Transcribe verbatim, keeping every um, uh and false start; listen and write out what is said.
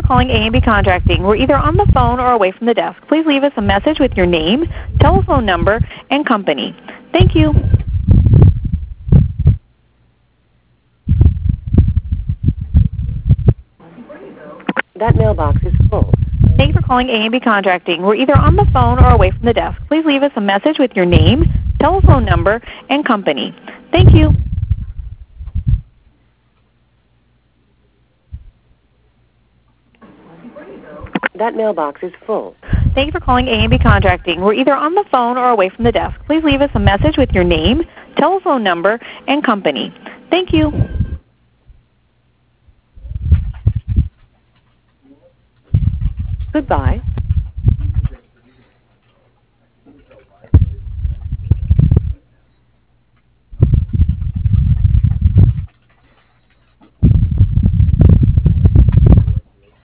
calling A and B Contracting. We're either on the phone or away from the desk. Please leave us a message with your name, telephone number, and company. Thank you. That mailbox is full. Thank you for calling A and B Contracting. We're either on the phone or away from the desk. Please leave us a message with your name, telephone number, and company. Thank you. That mailbox is full. Thank you for calling A and B Contracting. We're either on the phone or away from the desk. Please leave us a message with your name, telephone number, and company. Thank you. Goodbye.